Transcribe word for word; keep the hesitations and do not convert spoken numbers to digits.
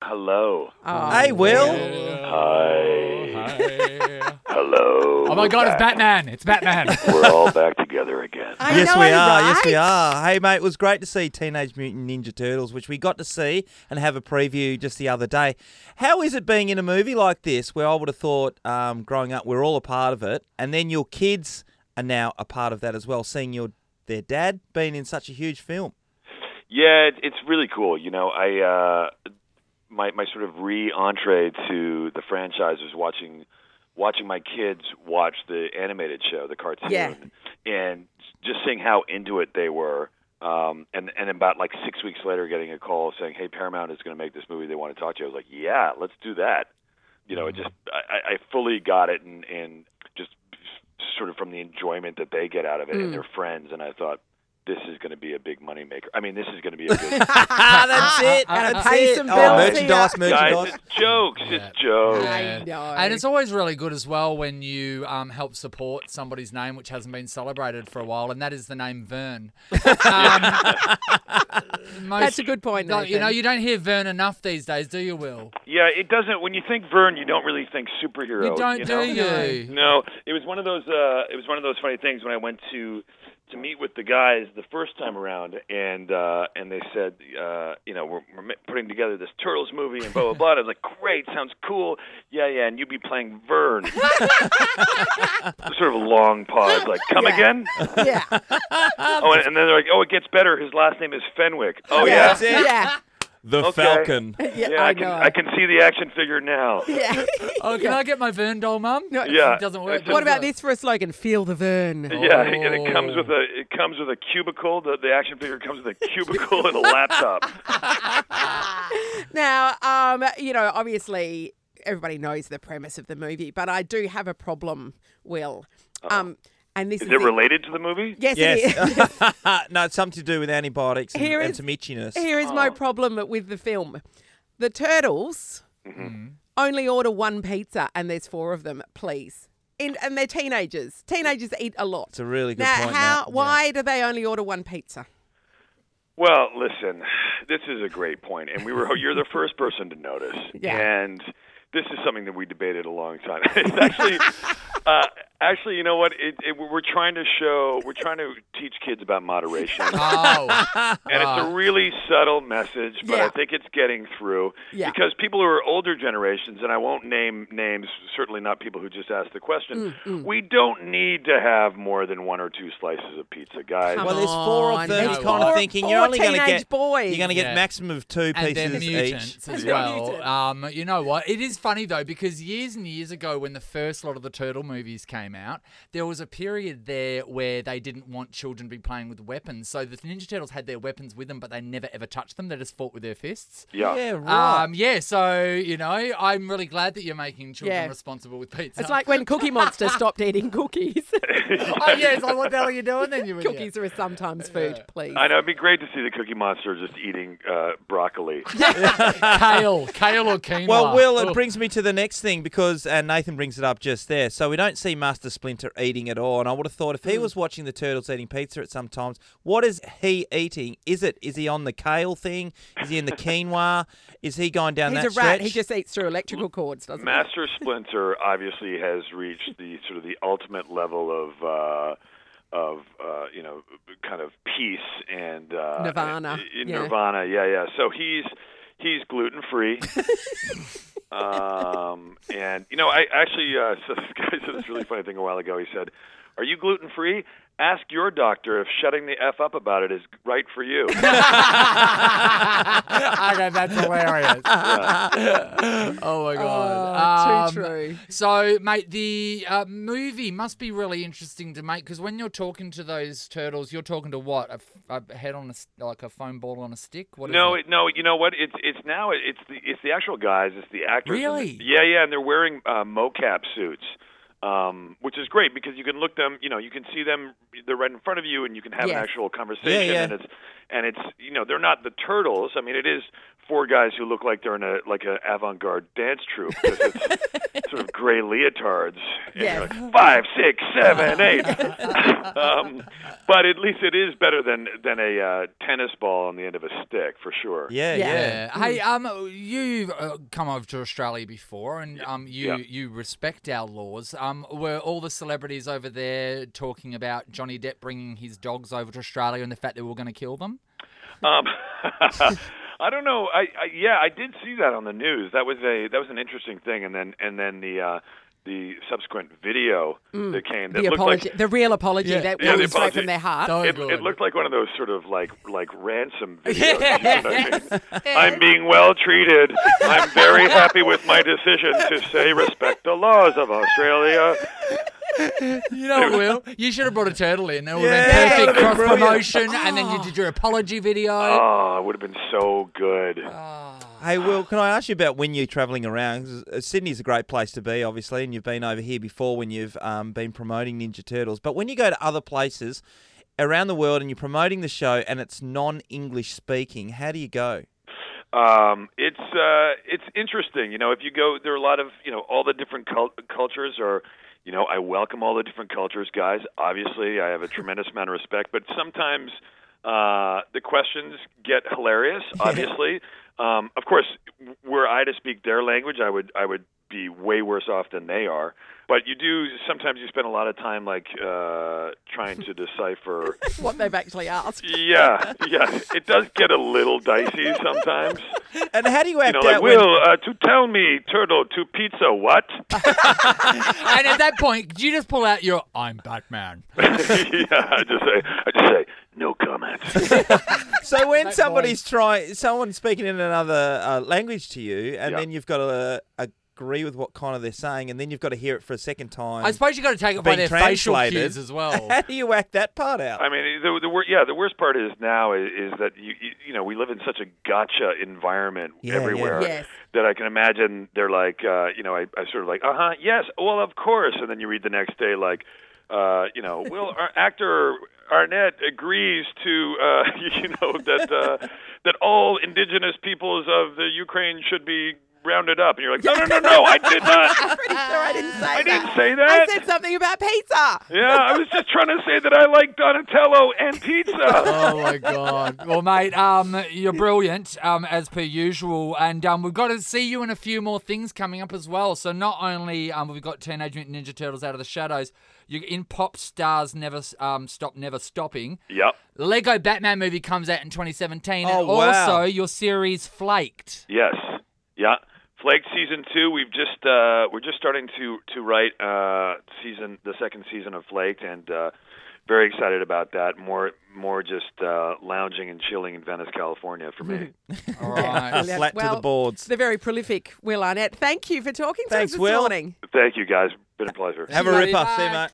hello. Oh, Hey, Will. Hi. Hi. Hello. Oh my We're God, it's back. Batman. It's Batman. We're all back together again. I Yes, know, we are. Yes, we right? are. Hey, mate, it was great to see Teenage Mutant Ninja Turtles, which we got to see and have a preview just the other day. How is it being in a movie like this, where I would have thought um, growing up we're all a part of it, and then your kids are now a part of that as well, seeing your their dad being in such a huge film? Yeah, it, it's really cool. You know, I uh, my my sort of re-entree to the franchise was watching watching my kids watch the animated show, the cartoon, Yeah. and just seeing how into it they were. Um, and and about like six weeks later, getting a call saying, "Hey, Paramount is going to make this movie. They want to talk to you." I was like, "Yeah, let's do that." You know, it just I, I fully got it, and, and just sort of from the enjoyment that they get out of it and their friends. And I thought, this is going to be a big moneymaker. I mean, this is going to be a good. That's it. Gotta That's pay it. some Oh, bills merchandise, here. Guys, merchandise. it's jokes. Yeah. It's jokes. I know. And it's always really good as well when you um, help support somebody's name which hasn't been celebrated for a while, and that is the name Vern. Um, most- That's a good point, no, You know, Nathan. you don't hear Vern enough these days, do you, Will? Yeah, it doesn't. When you think Vern, you don't really think superhero. You don't, know? do you? No, it was one of those. Uh, it was one of those funny things when I went to to meet with the guys the first time around, and uh, and they said, uh, you know, we're, we're putting together this Turtles movie and blah blah blah. And I was like, great, sounds cool. Yeah, yeah, and you'd be playing Vern. Sort of a long pause, like, come Yeah. again? Yeah. Oh, and, and then they're like, oh, it gets better. His last name is Fenwick. Oh yeah. yeah. That's it. Yeah. The Okay. Falcon. Yeah, Yeah, I, I can know. I can see the action figure now. Yeah. Oh, can I get my Vern doll, Mum? No, Yeah. It doesn't work. What What does about it? this for a slogan? Feel the Vern. Yeah, and it Oh. comes with a it comes with a cubicle. The the action figure comes with a cubicle and a laptop. Now, um, you know, obviously everybody knows the premise of the movie, but I do have a problem, Will. Um, and this is, Is it the- related to the movie? Yes, it is. Yes. No, it's something to do with antibiotics and, Here and is- some itchiness. Here is my problem with the film. The Turtles only order one pizza, and there's four of them, please. In, and they're teenagers. Teenagers eat a lot. It's a really good now, point. how? Nat. Why do they only order one pizza? Well, listen, this is a great point, and we were you're the first person to notice. Yeah. And this is something that we debated a long time. It's actually, uh, actually, you know what? It, it, we're trying to show, we're trying to teach kids about moderation. Oh. And it's a really subtle message, but Yeah. I think it's getting through. Yeah. Because people who are older generations, and I won't name names, certainly not people who just asked the question, Mm, we don't need to have more than one or two slices of pizza, guys. Come Well, there's four on, of them. there's You're kind four- of thinking four you're only going to teenage get boys. you're going to get Yeah. maximum of two And they're pieces mutants each. as Yeah. well. Mutants. Um, you know what? It is funny though because years and years ago, when the first lot of the Turtle movies came out, there was a period there where they didn't want children to be playing with weapons. So the Ninja Turtles had their weapons with them, but they never ever touched them. They just fought with their fists. Yeah. Yeah, right. Um, yeah. So you know, I'm really glad that you're making children Yeah. responsible with pizza. It's like when Cookie Monster stopped eating cookies. oh yeah. It's like what the hell are you doing then? You idiot? Cookies are sometimes food, please. I know, it'd be great to see the Cookie Monster just eating uh, broccoli. Kale, kale or quinoa. Well, Will, it Ugh. brings me to the next thing because, and Nathan brings it up just there. So we don't see Master Splinter eating at all, and I would have thought if he was watching the Turtles eating pizza at some times, what is he eating? Is it is he on the kale thing? Is he in the quinoa? Is he going down He's that a rat. stretch? He just eats through electrical cords, doesn't Master Splinter obviously has reached the sort of the ultimate level of uh, of uh, you know kind of peace and uh, Nirvana, uh, yeah. Nirvana, yeah, yeah. So he's he's gluten free. um, and you know, I actually uh, so this guy said this really funny thing a while ago. He said, "Are you gluten free? Ask your doctor if shutting the F up about it is right for you." okay, that's hilarious. Oh my god. Oh, Um, too true. So, mate, the uh, movie must be really interesting to make because when you're talking to those turtles, you're talking to what? A, f- a head on a s- like a foam ball on a stick? What is No, it? it, no. You know what? It's it's now it's the it's the actual guys. It's the actors. Really? And the- yeah, yeah, and they're wearing uh, mocap suits, um, which is great because you can look them. You know, you can see them. They're right in front of you, and you can have Yeah. an actual conversation. Yeah, yeah. And it's and it's you know they're not the turtles. I mean, it is four guys who look like they're in a like an avant-garde dance troupe because it's sort of gray leotards. And Yes. you're like, Five, six, seven, eight. um, but at least it is better than than a uh, tennis ball on the end of a stick, for sure. Yeah, Yeah. yeah. Yeah. Hey, um, you've uh, come over to Australia before, and um, you Yeah. you respect our laws. Um, were all the celebrities over there talking about Johnny Depp bringing his dogs over to Australia and the fact that we were going to kill them? Um, I don't know. I, I yeah, I did see that on the news. That was a that was an interesting thing. And then and then the uh, the subsequent video that came that The looked apology, like the real apology Yeah. that Yeah, the comes straight apology. from their heart. So it, good. it looked like one of those sort of like like ransom videos. You know what I mean? I'm being well treated. I'm very happy with my decision to say respect the laws of Australia. You know, Will, you should have brought a turtle in. It would have Yeah, been that perfect would've been cross brilliant. promotion, and then you did your apology video. Oh, it would have been so good. Hey, Will, can I ask you about when you're travelling around? 'Cause, uh, Sydney's a great place to be, obviously, and you've been over here before when you've um, been promoting Ninja Turtles. But when you go to other places around the world and you're promoting the show and it's non-English speaking, how do you go? Um, it's uh, it's interesting. You know, if you go, there are a lot of you know all the different cult- cultures are. You know, I welcome all the different cultures, guys. Obviously, I have a tremendous amount of respect, but sometimes uh, the questions get hilarious. Obviously, um, of course, were I to speak their language, I would I would be way worse off than they are. But you do sometimes you spend a lot of time like uh, trying to decipher. What they've actually asked. Yeah, yeah, it does get a little dicey sometimes. And how do you You act know, like out when... Will, uh, to tell me, turtle, to pizza, what? And at that point, did you just pull out your "I'm Batman"? Yeah, I just say, I just say, no comment. So when That somebody's trying, someone's speaking in another uh, language to you, and Yeah. then you've got to uh, agree with what kind of they're saying, and then you've got to hear it for a second time. I suppose you got to take it by being their facial translated. cues as well. How do you act that part out? I mean, the the wor- yeah, the worst part is now is, is that you, you you know we live in such a gotcha environment Yeah, everywhere yeah. Yes. that I can imagine they're like uh, you know I, I sort of like uh huh yes well of course, and then you read the next day like uh, you know Will our actor Arnett agrees to uh, you know that uh, that all indigenous peoples of the Ukraine should be rounded up, and you're like no no no no I did not. I'm pretty sure I didn't say I that. didn't say I that. said something about pizza. Yeah, I was just trying to say that I like Donatello and pizza. Oh my God! Well, mate, um, you're brilliant, um, as per usual, and um, we've got to see you in a few more things coming up as well. So not only um, we've got Teenage Mutant Ninja Turtles Out of the Shadows, you're in Pop Stars Never um Stop Never Stopping. Yep. Lego Batman movie comes out in twenty seventeen, Oh, and wow. also your series Flaked. Yes. Yeah. Flaked season two. We've just uh, we're just starting to to write uh, season the second season of Flaked, and uh, very excited about that. More more just uh, lounging and chilling in Venice, California for me. All right. Yeah. Flat to Well, the boards. The very prolific Will Arnett. Thank you for talking to Thanks, us this Will. morning. Thank you, guys. Been a pleasure. Have a Bye. ripper. See you, Bye. mate.